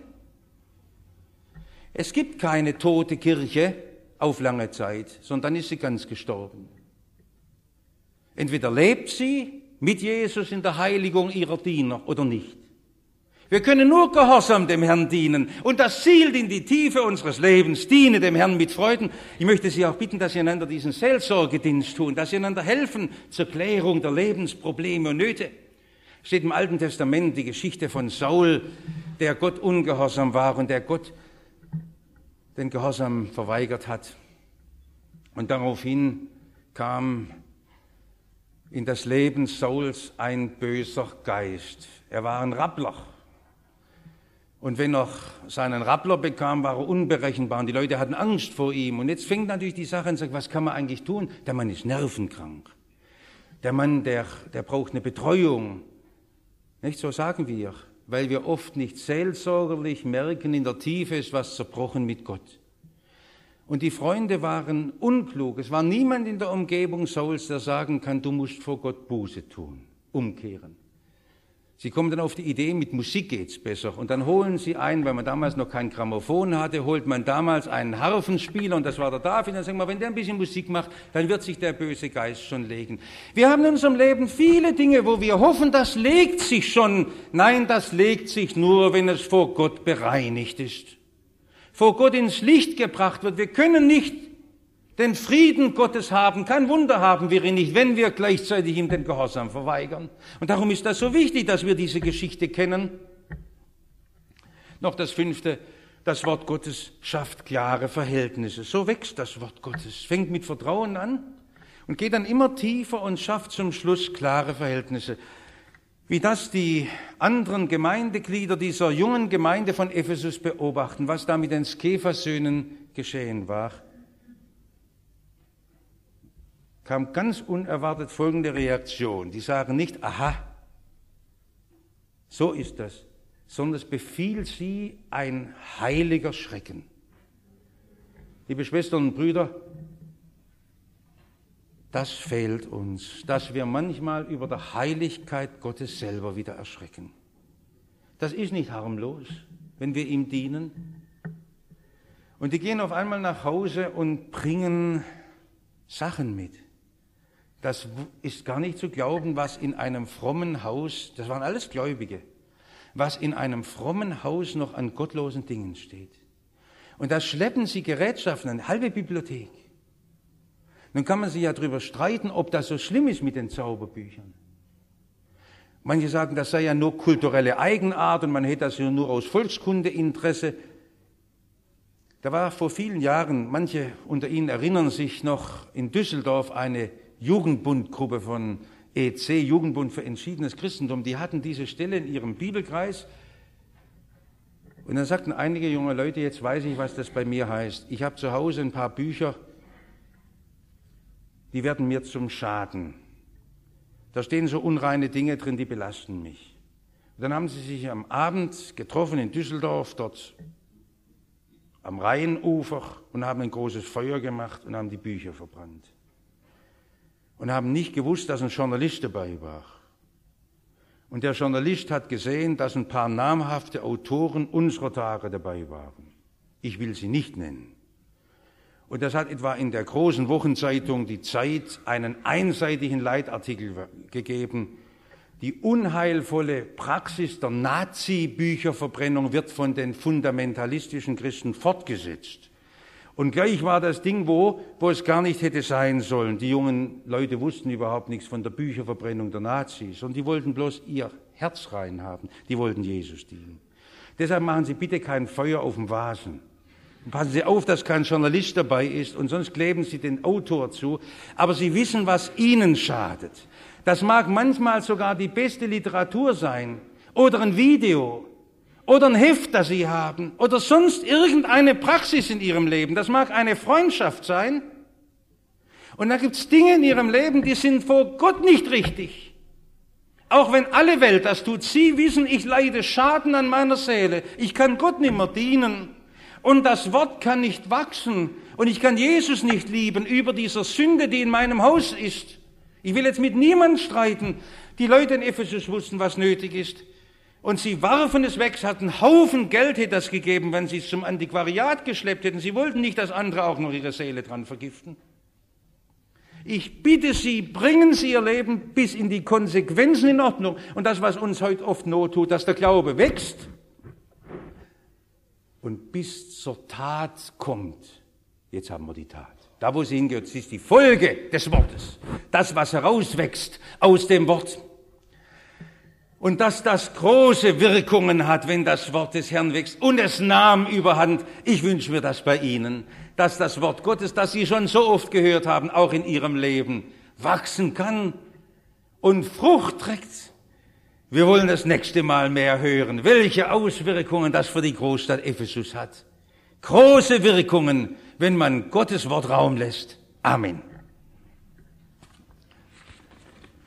Es gibt keine tote Kirche auf lange Zeit, sondern dann ist sie ganz gestorben. Entweder lebt sie mit Jesus in der Heiligung ihrer Diener oder nicht. Wir können nur gehorsam dem Herrn dienen und das zielt in die Tiefe unseres Lebens. Diene dem Herrn mit Freuden. Ich möchte Sie auch bitten, dass Sie einander diesen Seelsorgedienst tun, dass Sie einander helfen zur Klärung der Lebensprobleme und Nöte. Es steht im Alten Testament die Geschichte von Saul, der Gott ungehorsam war und der Gott den Gehorsam verweigert hat. Und daraufhin kam in das Leben Sauls ein böser Geist. Er war ein Rappler. Und wenn er seinen Rappler bekam, war er unberechenbar und die Leute hatten Angst vor ihm. Und jetzt fängt natürlich die Sache an und sagt, was kann man eigentlich tun? Der Mann ist nervenkrank. Der Mann, der braucht eine Betreuung. Nicht so sagen wir, weil wir oft nicht seelsorgerlich merken, in der Tiefe ist was zerbrochen mit Gott. Und die Freunde waren unklug. Es war niemand in der Umgebung Sauls, der sagen kann, du musst vor Gott Buße tun, umkehren. Sie kommen dann auf die Idee, mit Musik geht's besser. Und dann holen sie einen, weil man damals noch kein Grammophon hatte, holt man damals einen Harfenspieler, und das war der David. Und dann sagen wir, wenn der ein bisschen Musik macht, dann wird sich der böse Geist schon legen. Wir haben in unserem Leben viele Dinge, wo wir hoffen, das legt sich schon. Nein, das legt sich nur, wenn es vor Gott bereinigt ist. Vor Gott ins Licht gebracht wird. Wir können nicht den Frieden Gottes haben, kein Wunder haben wir ihn nicht, wenn wir gleichzeitig ihm den Gehorsam verweigern. Und darum ist das so wichtig, dass wir diese Geschichte kennen. Noch das 5. Das Wort Gottes schafft klare Verhältnisse. So wächst das Wort Gottes. Fängt mit Vertrauen an und geht dann immer tiefer und schafft zum Schluss klare Verhältnisse. Wie das die anderen Gemeindeglieder dieser jungen Gemeinde von Ephesus beobachten, was da mit den Skephas-Söhnen geschehen war, kam ganz unerwartet folgende Reaktion. Die sagen nicht, aha, so ist das, sondern es befiel sie ein heiliger Schrecken. Liebe Schwestern und Brüder, das fehlt uns, dass wir manchmal über der Heiligkeit Gottes selber wieder erschrecken. Das ist nicht harmlos, wenn wir ihm dienen. Und die gehen auf einmal nach Hause und bringen Sachen mit. Das ist gar nicht zu glauben, was in einem frommen Haus, das waren alles Gläubige, was in einem frommen Haus noch an gottlosen Dingen steht. Und da schleppen sie Gerätschaften, eine halbe Bibliothek. Nun kann man sich ja darüber streiten, ob das so schlimm ist mit den Zauberbüchern. Manche sagen, das sei ja nur kulturelle Eigenart und man hätte das ja nur aus Volkskundeinteresse. Da war vor vielen Jahren, manche unter Ihnen erinnern sich noch, in Düsseldorf eine Jugendbundgruppe von EC, Jugendbund für entschiedenes Christentum, die hatten diese Stelle in ihrem Bibelkreis. Und dann sagten einige junge Leute, jetzt weiß ich, was das bei mir heißt. Ich habe zu Hause ein paar Bücher, die werden mir zum Schaden. Da stehen so unreine Dinge drin, die belasten mich. Und dann haben sie sich am Abend getroffen in Düsseldorf, dort am Rheinufer, und haben ein großes Feuer gemacht und haben die Bücher verbrannt. Und haben nicht gewusst, dass ein Journalist dabei war. Und der Journalist hat gesehen, dass ein paar namhafte Autoren unserer Tage dabei waren. Ich will sie nicht nennen. Und das hat etwa in der großen Wochenzeitung Die Zeit einen einseitigen Leitartikel gegeben. Die unheilvolle Praxis der Nazi-Bücherverbrennung wird von den fundamentalistischen Christen fortgesetzt. Und gleich war das Ding, wo es gar nicht hätte sein sollen. Die jungen Leute wussten überhaupt nichts von der Bücherverbrennung der Nazis. Und die wollten bloß ihr Herz rein haben. Die wollten Jesus dienen. Deshalb machen Sie bitte kein Feuer auf dem Vasen. Und passen Sie auf, dass kein Journalist dabei ist, und sonst kleben Sie den Autor zu. Aber Sie wissen, was Ihnen schadet. Das mag manchmal sogar die beste Literatur sein oder ein Video oder ein Heft, das Sie haben, oder sonst irgendeine Praxis in Ihrem Leben. Das mag eine Freundschaft sein. Und da gibt's Dinge in Ihrem Leben, die sind vor Gott nicht richtig. Auch wenn alle Welt das tut. Sie wissen, ich leide Schaden an meiner Seele. Ich kann Gott nicht mehr dienen. Und das Wort kann nicht wachsen. Und ich kann Jesus nicht lieben über dieser Sünde, die in meinem Haus ist. Ich will jetzt mit niemandem streiten. Die Leute in Ephesus wussten, was nötig ist. Und sie warfen es weg, es hat einen Haufen Geld hätte das gegeben, wenn sie es zum Antiquariat geschleppt hätten. Sie wollten nicht, dass andere auch noch ihre Seele dran vergiften. Ich bitte Sie, bringen Sie Ihr Leben bis in die Konsequenzen in Ordnung. Und das, was uns heute oft not tut, dass der Glaube wächst und bis zur Tat kommt. Jetzt haben wir die Tat. Da, wo sie hingeht, das ist die Folge des Wortes. Das, was herauswächst aus dem Wort. Und dass das große Wirkungen hat, wenn das Wort des Herrn wächst und es nahm überhand. Ich wünsche mir das bei Ihnen, dass das Wort Gottes, das Sie schon so oft gehört haben, auch in Ihrem Leben wachsen kann und Frucht trägt. Wir wollen das nächste Mal mehr hören, welche Auswirkungen das für die Großstadt Ephesus hat. Große Wirkungen, wenn man Gottes Wort Raum lässt. Amen.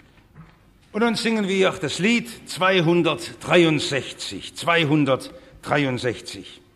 Und nun singen wir das Lied 263. 263.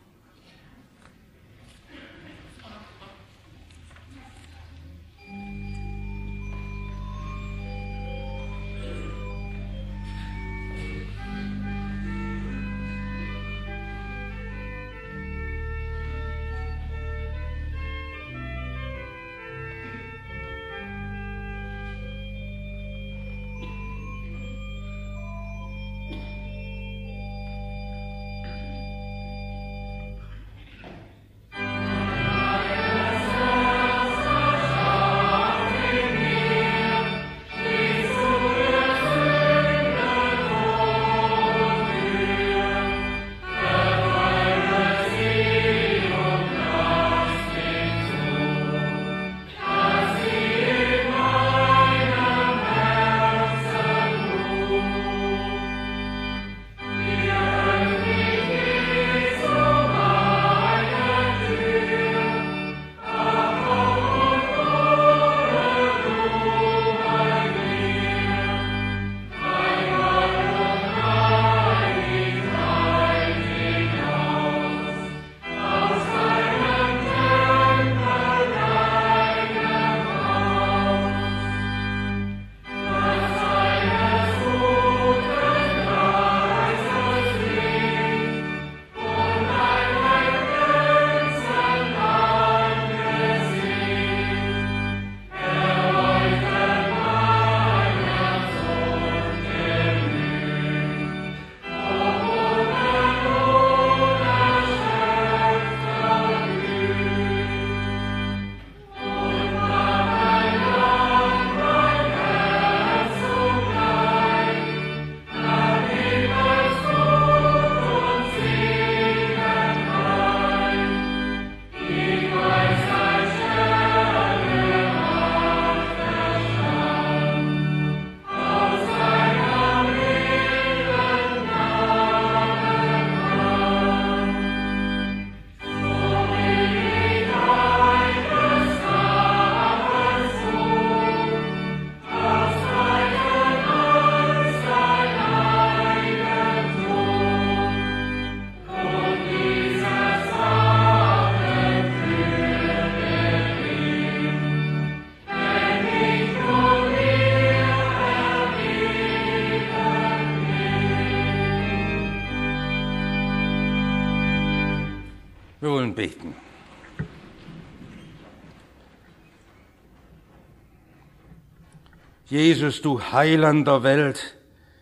Wir wollen beten. Jesus, du Heiland der Welt,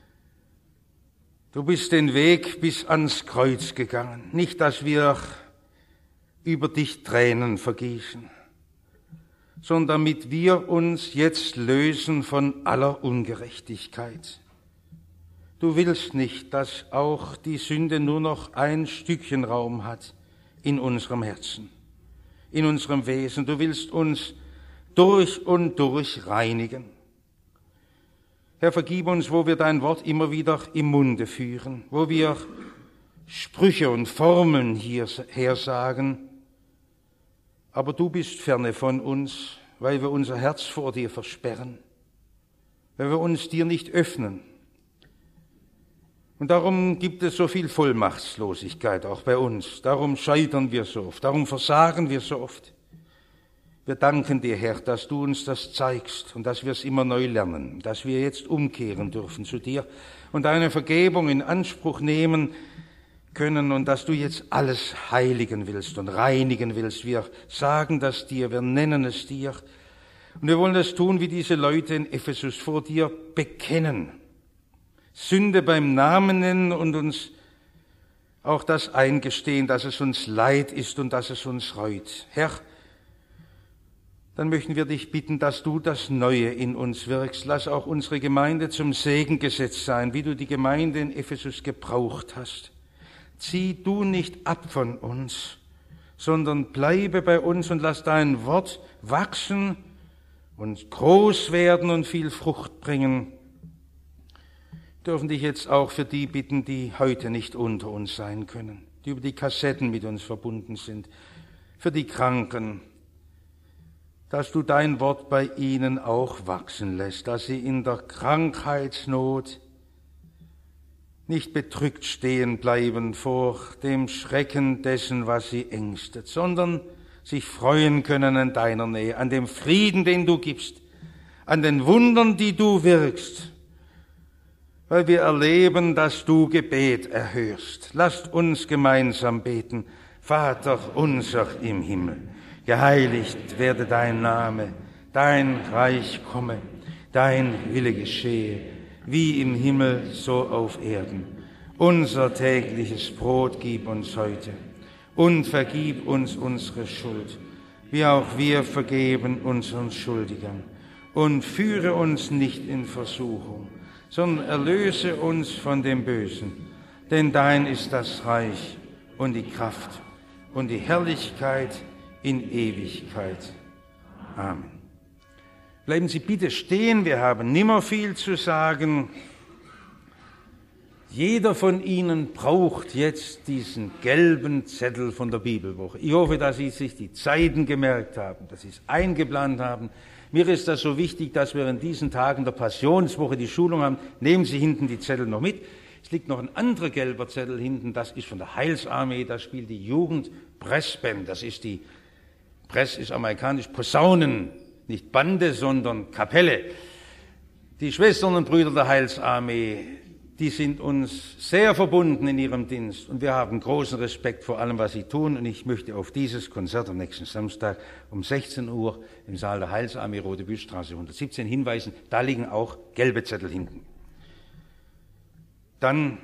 du bist den Weg bis ans Kreuz gegangen. Nicht, dass wir über dich Tränen vergießen, sondern damit wir uns jetzt lösen von aller Ungerechtigkeit. Du willst nicht, dass auch die Sünde nur noch ein Stückchen Raum hat in unserem Herzen, in unserem Wesen. Du willst uns durch und durch reinigen. Herr, vergib uns, wo wir dein Wort immer wieder im Munde führen, wo wir Sprüche und Formeln hierher sagen, aber du bist ferne von uns, weil wir unser Herz vor dir versperren, weil wir uns dir nicht öffnen. Und darum gibt es so viel Vollmachtslosigkeit auch bei uns. Darum scheitern wir so oft, darum versagen wir so oft. Wir danken dir, Herr, dass du uns das zeigst und dass wir es immer neu lernen, dass wir jetzt umkehren dürfen zu dir und deine Vergebung in Anspruch nehmen können und dass du jetzt alles heiligen willst und reinigen willst. Wir sagen das dir, wir nennen es dir und wir wollen das tun, wie diese Leute in Ephesus vor dir bekennen. Sünde beim Namen nennen und uns auch das eingestehen, dass es uns leid ist und dass es uns reut. Herr, dann möchten wir dich bitten, dass du das Neue in uns wirkst. Lass auch unsere Gemeinde zum Segen gesetzt sein, wie du die Gemeinde in Ephesus gebraucht hast. Zieh du nicht ab von uns, sondern bleibe bei uns und lass dein Wort wachsen und groß werden und viel Frucht bringen. Wir dürfen dich jetzt auch für die bitten, die heute nicht unter uns sein können, die über die Kassetten mit uns verbunden sind, für die Kranken, dass du dein Wort bei ihnen auch wachsen lässt, dass sie in der Krankheitsnot nicht bedrückt stehen bleiben vor dem Schrecken dessen, was sie ängstet, sondern sich freuen können an deiner Nähe, an dem Frieden, den du gibst, an den Wundern, die du wirkst, weil wir erleben, dass du Gebet erhörst. Lasst uns gemeinsam beten. Vater unser im Himmel, geheiligt werde dein Name, dein Reich komme, dein Wille geschehe, wie im Himmel, so auf Erden. Unser tägliches Brot gib uns heute und vergib uns unsere Schuld, wie auch wir vergeben unseren Schuldigern. Und führe uns nicht in Versuchung, sondern erlöse uns von dem Bösen. Denn dein ist das Reich und die Kraft und die Herrlichkeit in Ewigkeit. Amen. Bleiben Sie bitte stehen, wir haben nimmer viel zu sagen. Jeder von Ihnen braucht jetzt diesen gelben Zettel von der Bibelwoche. Ich hoffe, dass Sie sich die Zeiten gemerkt haben, dass Sie es eingeplant haben. Mir ist das so wichtig, dass wir in diesen Tagen der Passionswoche die Schulung haben. Nehmen Sie hinten die Zettel noch mit. Es liegt noch ein anderer gelber Zettel hinten, das ist von der Heilsarmee, da spielt die Jugend Pressband. Das ist die, Press ist amerikanisch, Posaunen, nicht Bande, sondern Kapelle. Die Schwestern und Brüder der Heilsarmee, die sind uns sehr verbunden in ihrem Dienst und wir haben großen Respekt vor allem, was sie tun. Und ich möchte auf dieses Konzert am nächsten Samstag um 16 Uhr im Saal der Heilsarmee, Rote Bühlstraße 117 hinweisen. Da liegen auch gelbe Zettel hinten. Dann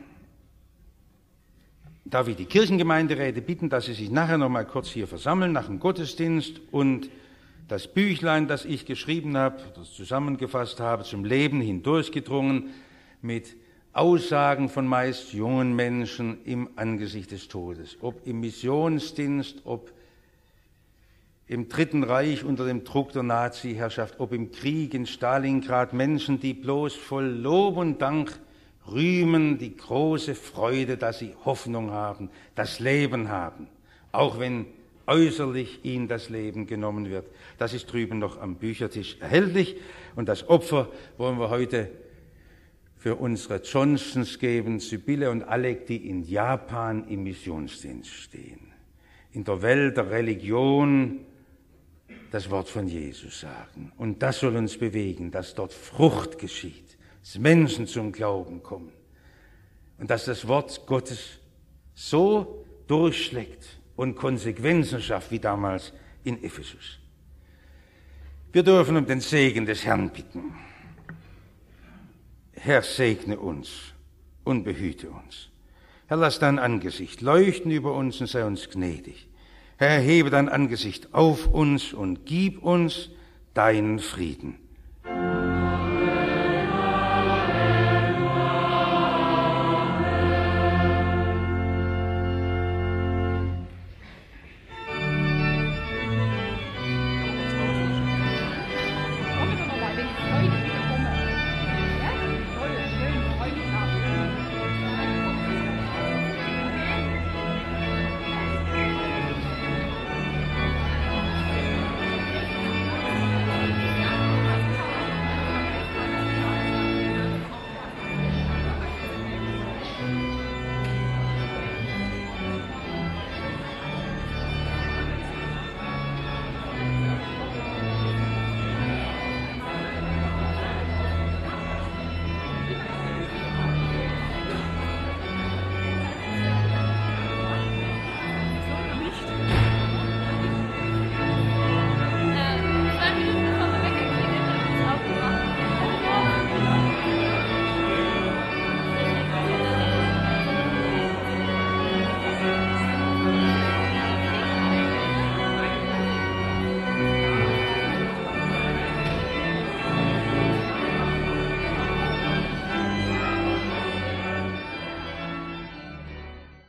darf ich die Kirchengemeinderäte bitten, dass sie sich nachher noch mal kurz hier versammeln nach dem Gottesdienst und das Büchlein, das ich geschrieben habe, das zusammengefasst habe, zum Leben hindurchgedrungen mit Aussagen von meist jungen Menschen im Angesicht des Todes, ob im Missionsdienst, ob im Dritten Reich unter dem Druck der Nazi-Herrschaft, ob im Krieg in Stalingrad, Menschen, die bloß voll Lob und Dank rühmen die große Freude, dass sie Hoffnung haben, das Leben haben, auch wenn äußerlich ihnen das Leben genommen wird. Das ist drüben noch am Büchertisch erhältlich und das Opfer wollen wir heute für unsere Johnsons geben, Sibylle und Alec, die in Japan im Missionsdienst stehen. In der Welt der Religion das Wort von Jesus sagen. Und das soll uns bewegen, dass dort Frucht geschieht, dass Menschen zum Glauben kommen und dass das Wort Gottes so durchschlägt und Konsequenzen schafft wie damals in Ephesus. Wir dürfen um den Segen des Herrn bitten. Herr, segne uns und behüte uns. Herr, lass dein Angesicht leuchten über uns und sei uns gnädig. Herr, erhebe dein Angesicht auf uns und gib uns deinen Frieden.